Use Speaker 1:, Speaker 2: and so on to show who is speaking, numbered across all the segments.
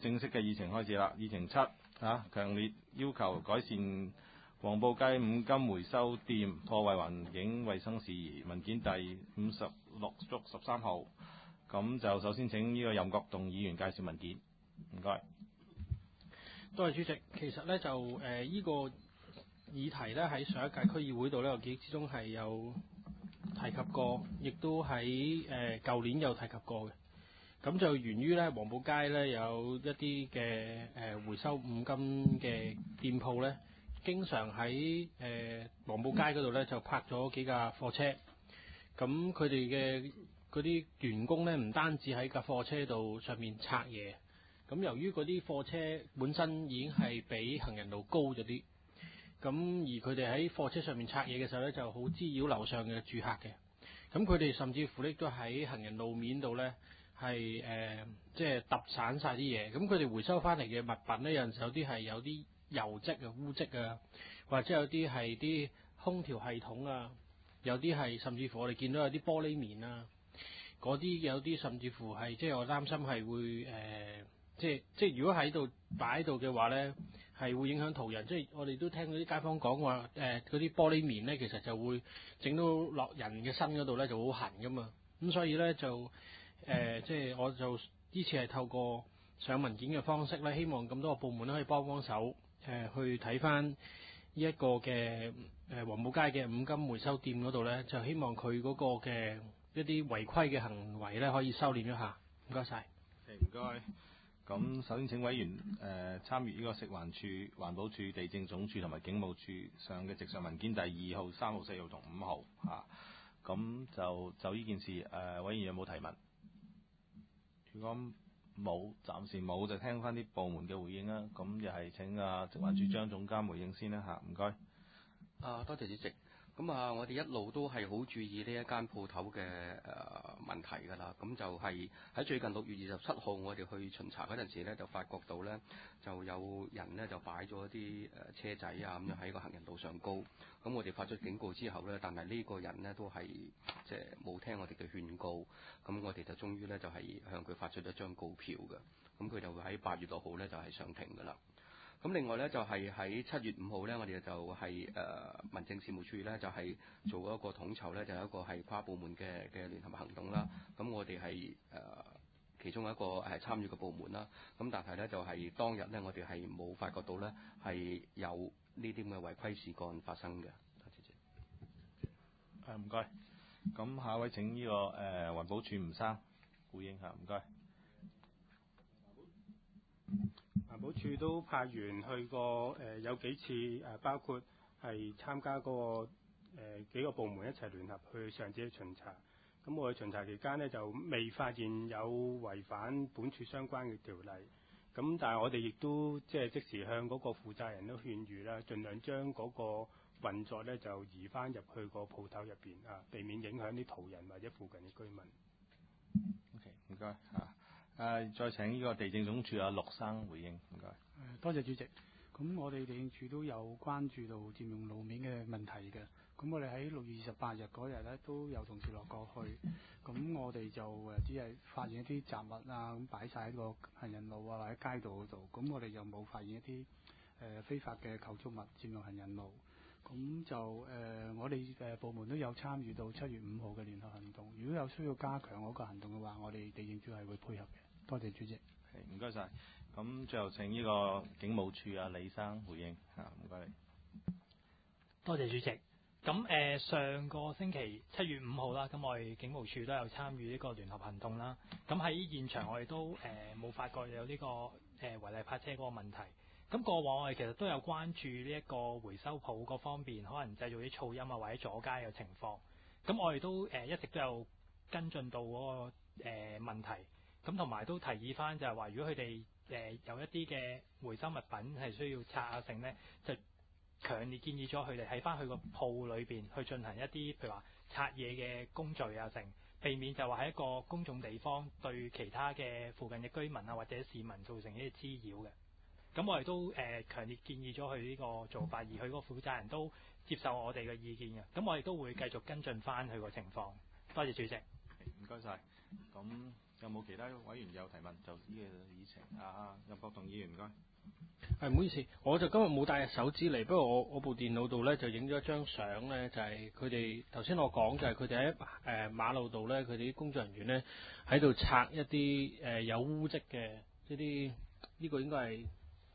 Speaker 1: 正式嘅議程開始啦。議程7強烈要求改善黃埔街五金回收店破壞環境衛生事宜，文件第56/13號。咁就首先請呢個任國棟議員介紹文件，唔該。
Speaker 2: 多謝主席。其實呢，就呢個議題呢，喺上一屆區議會度呢，我記憶之中係有提及過，亦都喺舊年有提及過嘅。咁就源於呢，黃埔街呢有一啲嘅回收五金嘅店鋪呢，經常喺黃埔街嗰度呢就泊咗幾架貨車。咁佢哋嘅嗰啲員工呢，唔單止喺架貨車度上面拆嘢。咁由於嗰啲貨車本身已經係比行人路高咗啲，咁而佢哋喺貨車上面拆嘢嘅時候呢，就好滋擾樓上嘅住客嘅。咁佢哋甚至乎呢都喺行人路面度呢，係即係揼散晒啲嘢。咁佢哋回收翻嚟嘅物品呢，有陣時有啲係有啲油漬啊、污漬啊，或者有啲係啲空調系統啊，有啲係甚至乎我哋見到有啲玻璃面啊，嗰啲有啲甚至乎係即係我擔心係會即係如果喺度擺喺度嘅話呢，係會影響途人。即係我哋都聽到啲街坊講話，嗰啲玻璃面呢，其實就會整到落人嘅身嗰度呢，就好痕噶嘛。咁所以呢，就即係我就呢次係透過上文件嘅方式呢，希望咁多個部門都可以幫手去睇翻呢一個嘅黃埔街嘅五金回收店嗰度呢，就希望佢嗰個嘅一啲違規嘅行為呢，可以收斂一下。唔該晒。
Speaker 1: 唔該。咁首先請委員參閱呢個食環署、環保署、地政總署同埋警務處上嘅直上文件第2號、3號、4號同5號嚇。咁就呢件事委員有冇提問？如果冇，暫時冇，就聽翻啲部門嘅回應啦。咁又係請食環署張總監回應先啦嚇。唔該。
Speaker 3: 多謝主席。咁我哋一路都係好注意呢一間鋪頭嘅問題㗎啦。咁就係喺最近6月27號，我哋去巡查嗰陣時呢，就發覺到呢，就有人呢就擺咗一啲車仔啊咁樣喺個行人道上高。咁我哋發出警告之後呢，但係呢個人呢都係即係冇聽我哋嘅勸告。咁我哋就終於呢就係向佢發出咗張告票嘅。咁佢就會喺8月6號呢就係上庭㗎啦。咁另外呢，就係喺7月5號呢，我哋就係民政事務處呢，就係做一個統籌呢，就有一個係跨部門嘅聯合行動啦。咁我哋係其中一個參與嘅部門啦。咁但係呢，就係當日呢，我哋係冇發覺到呢係有呢啲咁嘅違規事幹發生嘅。多謝。
Speaker 1: 唔該。咁下一位請呢個環保署吳生回應下。唔該。
Speaker 4: 環保署都派員去過有幾次包括係參加嗰個幾個部門一齊聯合去上次巡查。咁我哋巡查期間呢，就未發現有違反本署相關嘅條例。咁但係我哋亦都即時向嗰個負責人都勸喻啦，盡量將嗰個運作呢就移翻入去個鋪頭入邊避免影響啲途人或者附近嘅居民。
Speaker 1: OK， 唔該再請呢個地政總署陸生回應。唔該。
Speaker 5: 多謝主席。咁我哋地政署都有關注到佔用路面嘅問題嘅。咁我哋喺6月28日嗰日呢，都有同事落過去。咁我哋就只係發現一啲雜物啊，咁擺晒喺個行人路啊或者街道嗰度。咁我哋就冇發現一啲非法嘅構築物佔用行人路。咁就我哋部門都有參與到7月5號嘅聯合行動。如果有需要加強嗰個行動嘅話，我哋地政署係會配合嘅。多謝主席。
Speaker 1: 唔該晒。咁最後請呢個警務處李生回應唔該你。
Speaker 6: 多謝主席。咁上個星期7月5號啦，咁我哋警務處都有參與呢個聯合行動啦。咁喺現場我哋都冇發覺有呢個違例泊車嗰個問題。咁過往我哋其實都有關注呢一個回收鋪嗰方面可能製造啲噪音啊或者阻街嘅情況。咁我哋都一直都有跟進到嗰個問題。咁同埋都提議翻就係話，如果佢哋有一啲嘅回收物品係需要拆啊剩呢，就強烈建議咗佢哋喺翻佢個鋪裏邊去進行一啲譬如話拆嘢嘅工序啊剩，避免就話喺一個公眾地方對其他嘅附近嘅居民啊或者市民造成一啲滋擾嘅。咁我哋都強烈建議咗佢呢個做法，而佢個負責人都接受我哋嘅意見嘅。咁我哋都會繼續跟進翻佢個情況。多謝主席。
Speaker 1: 唔該晒。咁有冇其他委員有提問？就呢個議程，任國棟議員唔該。
Speaker 2: 係，唔好意思，我就今日冇帶手指嚟，不過我部電腦度咧就影咗一張相咧，就係佢哋頭先我講就係佢哋喺馬路度咧，佢哋啲工作人員咧喺度拆一啲有污漬嘅一啲，呢個應該係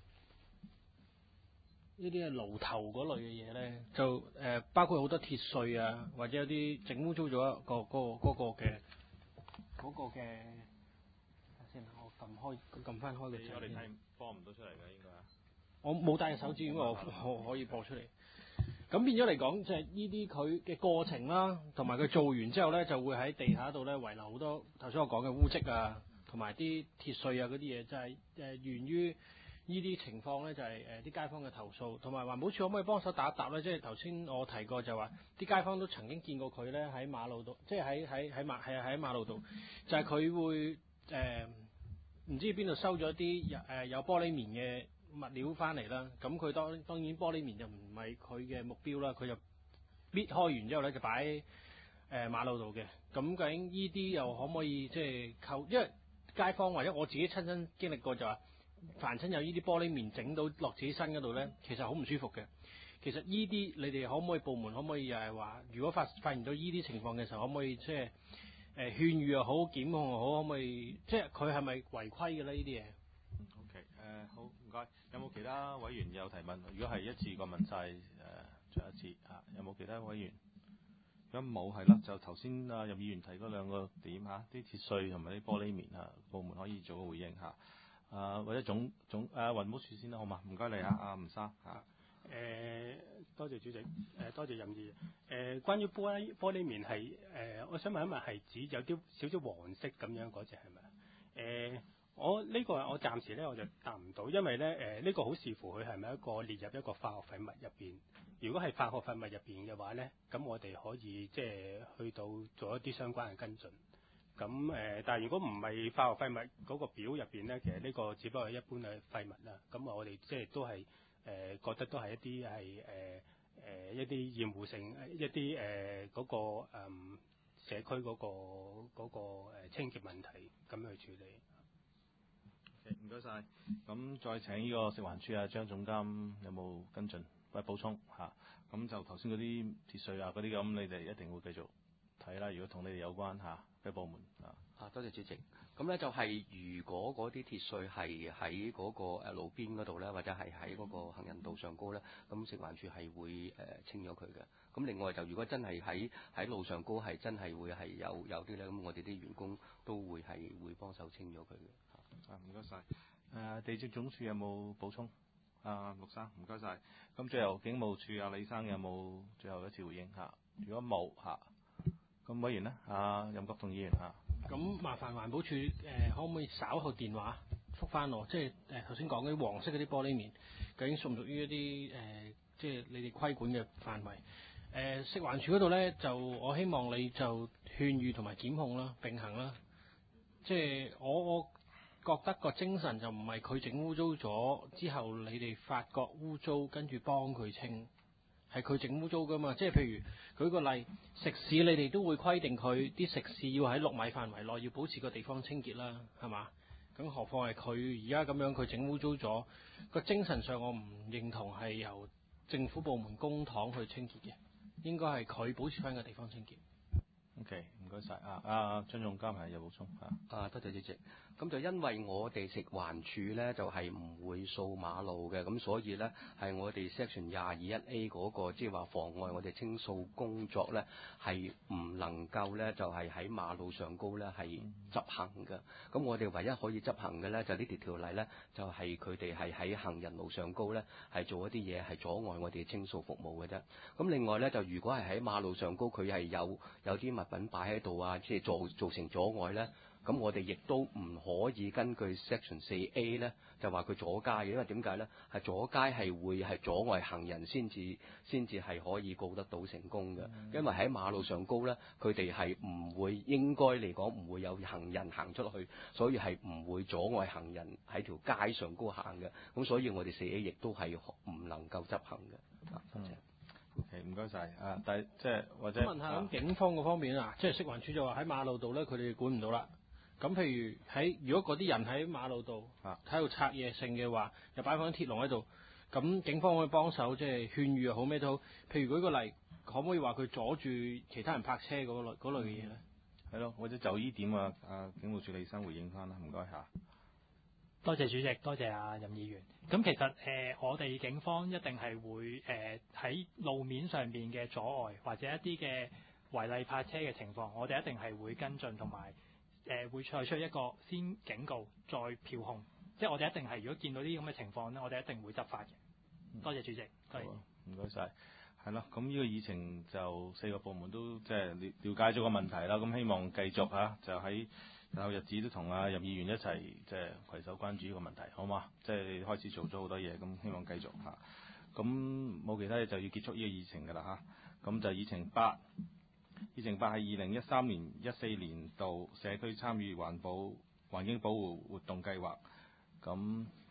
Speaker 2: 呢啲係爐頭嗰類嘅嘢咧，就包括好多鐵碎啊，或者有啲整污糟咗一個嗰個嘅。先，我撳翻開個掣。
Speaker 1: 我哋睇播唔到出嚟嘅應該。
Speaker 2: 我冇帶手指，因為我可以播出嚟。咁變咗嚟講，就係呢啲佢嘅過程啦，同埋佢做完之後咧，就會喺地下度咧遺留好多頭先我講嘅污漬啊，同埋啲鐵碎啊嗰啲嘢，就係源於呢啲情況咧，就係啲街坊嘅投訴，同埋環保署可唔可以幫手答一答咧？即係頭先我提過就話，啲街坊都曾經見過佢咧喺馬路度，即係喺馬路度，就係佢會唔知邊度收咗啲有玻璃棉嘅物料翻嚟啦。咁佢當然玻璃棉就唔係佢嘅目標啦，佢就搣開完之後咧就擺喺馬路度嘅。咁究竟呢啲又可唔可以即係因為街坊或者我自己親身經歷過就話，凡親有呢啲玻璃棉整到落自己身嗰度咧，其實好唔舒服嘅。其實呢啲你哋可唔可以部門可唔可以又係話，如果發現到呢啲情況嘅時候，可唔可以即係勸喻又好，檢控又好，可唔可以即係佢係咪違規嘅咧？呢啲嘢
Speaker 1: ？OK，好唔該。有冇其他委員有提問？如果係一次過問晒最後一次有冇其他委員？如果冇係啦，就頭先任議員提嗰兩個點啲鐵碎同埋啲玻璃棉部門可以做個回應或者總環保署先啦，好嘛？唔該你吳生
Speaker 4: 多謝主席，多謝任議員。關於玻璃棉係我想問一問係指有啲少少黃色咁樣嗰隻係咪？我暫時咧我就答唔到，因為咧呢個好視乎佢係咪一個列入一個化學廢物入邊。如果係化學廢物入邊嘅話咧，咁我哋可以即係去到做一啲相關嘅跟進。咁但係如果唔係化學廢物嗰個表入邊咧，其實呢個只不過係一般嘅廢物啦。咁我哋即係都係覺得都係一啲係一啲厭惡性一啲嗰個社區嗰個清潔問題咁去處理。
Speaker 1: 唔該晒。咁再請呢個食環署張總監有冇跟進或者補充咁就頭先嗰啲鐵碎嗰啲咁，你哋一定會繼續睇啦。如果同你哋有關嘅部門
Speaker 3: 多謝主席。咁咧就係如果嗰啲鐵碎係喺嗰個路邊嗰度咧，或者係喺嗰個行人道上高咧，咁食環署係會清咗佢嘅。咁另外就如果真係喺路上高係真係會係有啲咧，咁我哋啲員工都會幫手清咗佢嘅。
Speaker 1: 唔該晒。地政總署有冇補充？陸生唔該晒。咁最後警務處李生有冇最後一次回應如果冇咁委員呢？任國棟議員
Speaker 2: 咁麻煩環保署可唔可以稍後電話覆返我？即係頭先講嗰啲黃色嗰啲玻璃棉，究竟屬唔屬於一啲即係你哋規管嘅範圍？食環署嗰度咧，就我希望你就勸喻同埋檢控啦，並行啦。即係我覺得個精神就唔係佢整污糟咗之後，你哋發覺污糟跟住幫佢清。係佢整污糟噶嘛？即係譬如舉個例，食肆你哋都會規定佢啲食肆要喺6米範圍內要保持個地方清潔啦，係嘛？咁何況係佢而家咁樣佢整污糟咗，個精神上我唔認同係由政府部門公帑去清潔嘅，應該係佢保持翻個地方清潔。
Speaker 1: OK， 唔該晒。張總監係有補充
Speaker 3: 多謝主席。咁就因為我哋食環署咧就係唔會掃馬路嘅，咁所以咧係我哋 section 22(1)A 嗰個即係話妨礙我哋清掃工作咧係唔能夠咧就係喺馬路上高咧係執行嘅。咁我哋唯一可以執行嘅咧就呢條條例咧就係佢哋係喺行人路上高咧係做一啲嘢係阻礙我哋清掃服務嘅啫。咁另外咧就如果係喺馬路上高佢係有啲物品擺喺度即係造成阻礙咧。咁我哋亦都唔可以根據 Section 4A 咧，就話佢阻街嘅，因為點解咧？係阻街係會係阻礙行人先至係可以告得到成功嘅。因為喺馬路上高咧，佢哋係唔會應該嚟講唔會有行人行出去，所以係唔會阻礙行人喺條街上高行嘅。咁所以我哋 4A 亦都係唔能夠執行嘅。多謝。
Speaker 1: OK， 唔該晒。但係即係或者
Speaker 2: 問下咁警方嗰方面即係食環署就話喺馬路度咧，佢哋管唔到啦。 咁譬如如果嗰啲人喺馬路度喺度拆嘢剩嘅話，又擺放鐵籠喺度，咁警方可以幫手即係勸喻又好咩都好。譬如舉個例，可唔可以話佢阻住其他人泊車嗰類嘅嘢咧？
Speaker 1: 係咯，或者就呢點警務處理生回應翻啦，唔該嚇。
Speaker 6: 多謝主席，多謝任議員。咁其實我哋警方一定係會喺路面上邊嘅阻礙或者一啲嘅違例泊車嘅情況，我哋一定係會跟進同埋會採取一個先警告再票控，即係我哋一定係如果見到啲咁嘅情況咧，我哋一定會執法嘅。多謝主席，多謝。
Speaker 1: 唔該晒。係咯，咁呢個議程就4個部門都即係了解咗個問題啦。咁希望繼續就喺日後日子都同任議員一齊即係攜手關注呢個問題，好嘛？即係開始做咗好多嘢，咁希望繼續嚇。咁冇其他嘢就要結束呢個議程㗎啦嚇。咁就議程8係2013年14年度社區參與環境保護活動計劃。咁